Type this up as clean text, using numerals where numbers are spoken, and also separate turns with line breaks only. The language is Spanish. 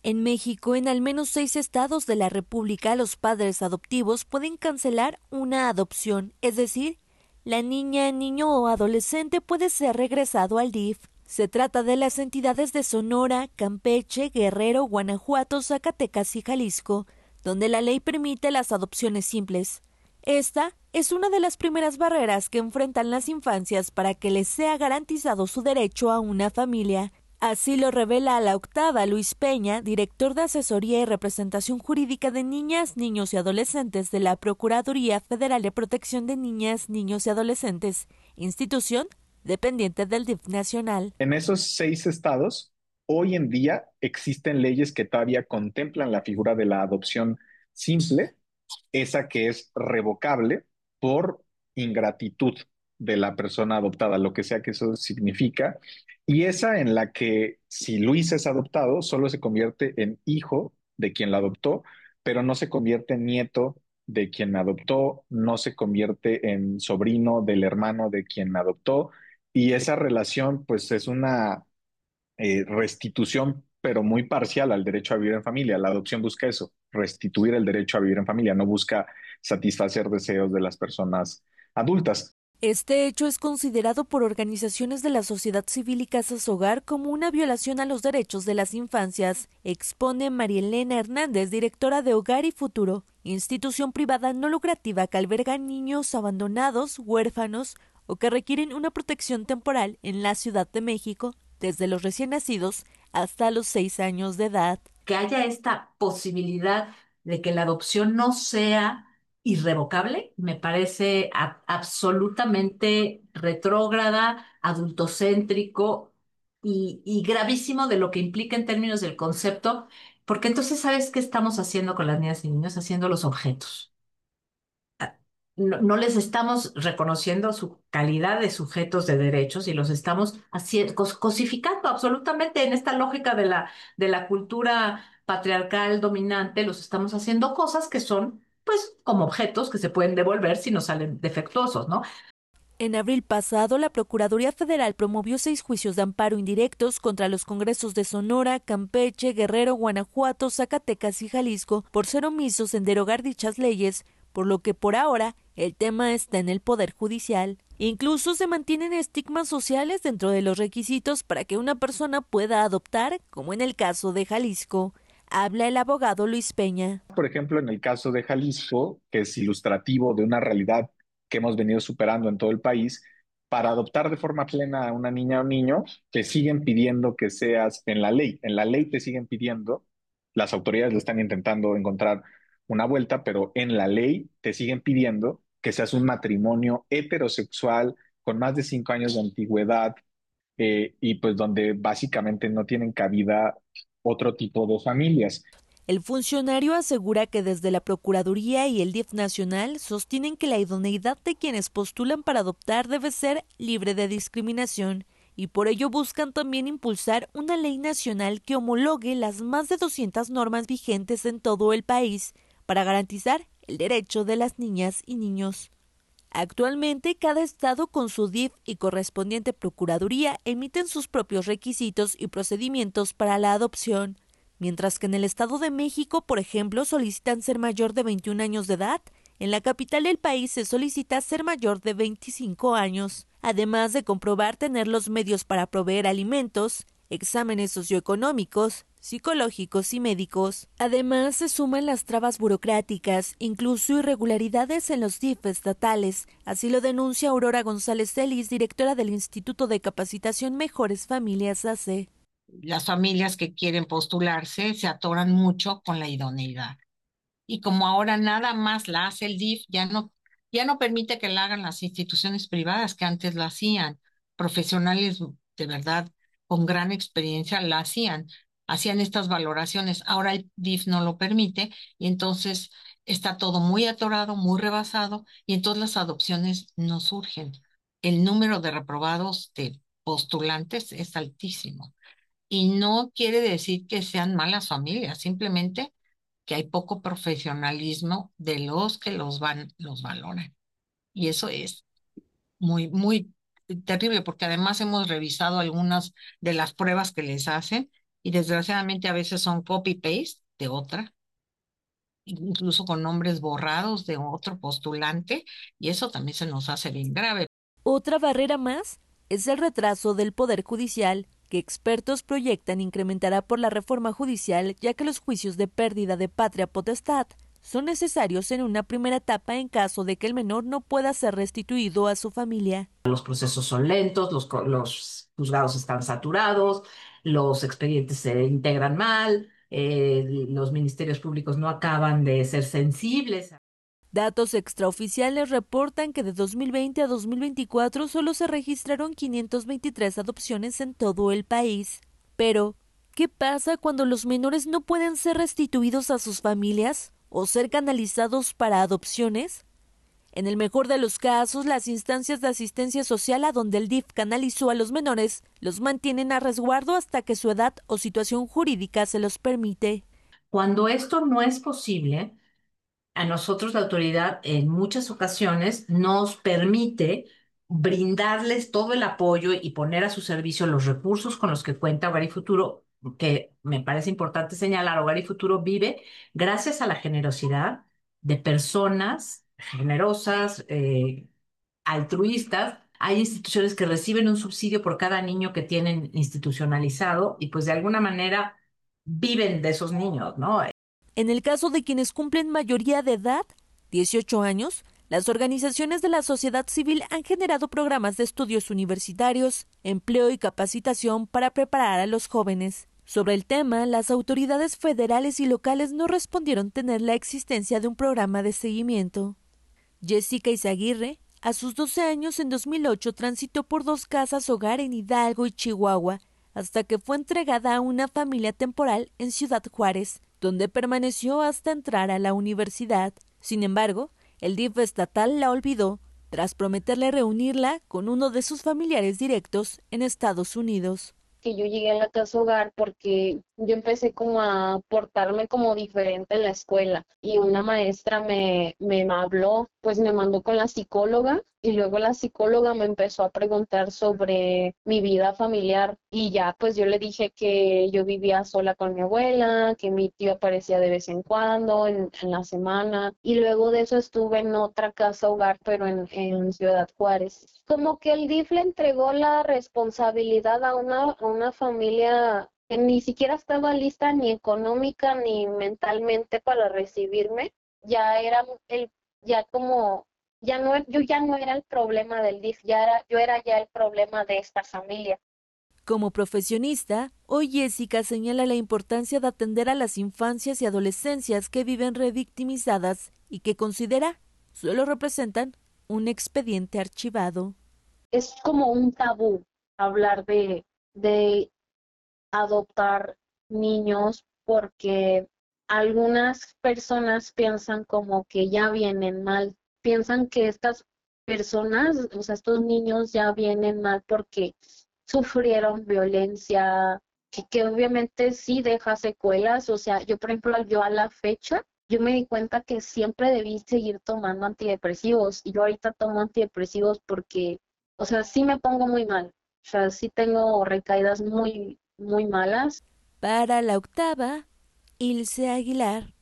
En México, en al menos 6 estados de la República, los padres adoptivos pueden cancelar una adopción, es decir, la niña, niño o adolescente puede ser regresado al DIF. Se trata de las entidades de Sonora, Campeche, Guerrero, Guanajuato, Zacatecas y Jalisco, donde la ley permite las adopciones simples. Esta es una de las primeras barreras que enfrentan las infancias para que les sea garantizado su derecho a una familia. Así lo revela a La Octava Luis Peña, director de Asesoría y Representación Jurídica de Niñas, Niños y Adolescentes de la Procuraduría Federal de Protección de Niñas, Niños y Adolescentes, institución dependiente del DIF nacional.
En esos 6 estados, hoy en día existen leyes que todavía contemplan la figura de la adopción simple, esa que es revocable por ingratitud de la persona adoptada, lo que sea que eso significa, y esa en la que si Luis es adoptado, solo se convierte en hijo de quien la adoptó, pero no se convierte en nieto de quien me adoptó, no se convierte en sobrino del hermano de quien me adoptó, y esa relación pues es una restitución, pero muy parcial al derecho a vivir en familia. La adopción busca eso, restituir el derecho a vivir en familia, no busca satisfacer deseos de las personas adultas.
Este hecho es considerado por organizaciones de la sociedad civil y Casas Hogar como una violación a los derechos de las infancias, expone María Elena Hernández, directora de Hogar y Futuro, institución privada no lucrativa que alberga niños abandonados, huérfanos o que requieren una protección temporal en la Ciudad de México, desde los recién nacidos hasta los 6 años de edad.
Que haya esta posibilidad de que la adopción no sea irrevocable, me parece absolutamente retrógrada, adultocéntrico y gravísimo de lo que implica en términos del concepto, porque entonces, ¿sabes qué estamos haciendo con las niñas y niños? Haciendo los objetos. No les estamos reconociendo su calidad de sujetos de derechos y los estamos cosificando absolutamente en esta lógica de la cultura patriarcal dominante, los estamos haciendo cosas que son, pues, como objetos que se pueden devolver si nos salen defectuosos, ¿no?
En abril pasado, la Procuraduría Federal promovió 6 juicios de amparo indirectos contra los congresos de Sonora, Campeche, Guerrero, Guanajuato, Zacatecas y Jalisco por ser omisos en derogar dichas leyes, por lo que por ahora el tema está en el Poder Judicial. Incluso se mantienen estigmas sociales dentro de los requisitos para que una persona pueda adoptar, como en el caso de Jalisco. Habla el abogado Luis Peña.
Por ejemplo, en el caso de Jalisco, que es ilustrativo de una realidad que hemos venido superando en todo el país, para adoptar de forma plena a una niña o niño, te siguen pidiendo que seas en la ley te siguen pidiendo, las autoridades le están intentando encontrar una vuelta, pero en la ley te siguen pidiendo que seas un matrimonio heterosexual con más de 5 años de antigüedad, y pues donde básicamente no tienen cabida otro tipo de familias.
El funcionario asegura que desde la Procuraduría y el DIF nacional sostienen que la idoneidad de quienes postulan para adoptar debe ser libre de discriminación y por ello buscan también impulsar una ley nacional que homologue las más de 200 normas vigentes en todo el país para garantizar el derecho de las niñas y niños. Actualmente, cada estado con su DIF y correspondiente procuraduría emiten sus propios requisitos y procedimientos para la adopción, mientras que en el Estado de México, por ejemplo, solicitan ser mayor de 21 años de edad. En la capital del país se solicita ser mayor de 25 años, además de comprobar tener los medios para proveer alimentos, exámenes socioeconómicos, psicológicos y médicos. Además, se suman las trabas burocráticas, incluso irregularidades en los DIF estatales. Así lo denuncia Aurora González Celis, directora del Instituto de Capacitación Mejores Familias AC.
Las familias que quieren postularse se atoran mucho con la idoneidad. Y como ahora nada más la hace el DIF, ya no permite que la hagan las instituciones privadas que antes la hacían. Profesionales de verdad con gran experiencia la hacían estas valoraciones. Ahora el DIF no lo permite y entonces está todo muy atorado, muy rebasado y entonces las adopciones no surgen. El número de reprobados de postulantes es altísimo. Y no quiere decir que sean malas familias, simplemente que hay poco profesionalismo de los que los valoran. Y eso es muy terrible, porque además hemos revisado algunas de las pruebas que les hacen y desgraciadamente a veces son copy-paste de otra, incluso con nombres borrados de otro postulante, y eso también se nos hace bien grave.
Otra barrera más es el retraso del Poder Judicial, que expertos proyectan incrementará por la reforma judicial, ya que los juicios de pérdida de patria potestad son necesarios en una primera etapa en caso de que el menor no pueda ser restituido a su familia.
Los procesos son lentos, los juzgados están saturados, los expedientes se integran mal, los ministerios públicos no acaban de ser sensibles.
Datos extraoficiales reportan que de 2020 a 2024 solo se registraron 523 adopciones en todo el país. Pero, ¿qué pasa cuando los menores no pueden ser restituidos a sus familias o ser canalizados para adopciones? En el mejor de los casos, las instancias de asistencia social a donde el DIF canalizó a los menores los mantienen a resguardo hasta que su edad o situación jurídica se los permite.
Cuando esto no es posible, a nosotros la autoridad en muchas ocasiones nos permite brindarles todo el apoyo y poner a su servicio los recursos con los que cuenta Hogar y Futuro, que me parece importante señalar, Hogar y Futuro vive gracias a la generosidad de personas generosas, altruistas. Hay instituciones que reciben un subsidio por cada niño que tienen institucionalizado y pues de alguna manera viven de esos niños, ¿no?
En el caso de quienes cumplen mayoría de edad, 18 años, las organizaciones de la sociedad civil han generado programas de estudios universitarios, empleo y capacitación para preparar a los jóvenes. Sobre el tema, las autoridades federales y locales no respondieron tener la existencia de un programa de seguimiento. Jessica Izaguirre, a sus 12 años en 2008, transitó por 2 casas hogar en Hidalgo y Chihuahua, hasta que fue entregada a una familia temporal en Ciudad Juárez, donde permaneció hasta entrar a la universidad. Sin embargo, el DIF estatal la olvidó, tras prometerle reunirla con uno de sus familiares directos en Estados Unidos.
Que yo llegué a la casa hogar porque yo empecé como a portarme como diferente en la escuela y una maestra me habló, pues me mandó con la psicóloga y luego la psicóloga me empezó a preguntar sobre mi vida familiar y ya pues yo le dije que yo vivía sola con mi abuela, que mi tío aparecía de vez en cuando en la semana y luego de eso estuve en otra casa hogar pero en Ciudad Juárez. Como que el DIF le entregó la responsabilidad a una familia que ni siquiera estaba lista ni económica ni mentalmente para recibirme. Ya era ya como, ya no, yo ya no era el problema del DIF, yo era ya el problema de esta familia.
Como profesionista, hoy Jessica señala la importancia de atender a las infancias y adolescencias que viven revictimizadas y que considera solo representan un expediente archivado.
Es como un tabú hablar de adoptar niños porque algunas personas piensan como que ya vienen mal, piensan que estas personas, o sea, estos niños ya vienen mal porque sufrieron violencia, que obviamente sí deja secuelas, o sea, yo por ejemplo, yo a la fecha, yo me di cuenta que siempre debí seguir tomando antidepresivos y yo ahorita tomo antidepresivos porque, o sea, sí me pongo muy mal, o sea, sí tengo recaídas muy malas.
Para la octava, Ilse Aguilar.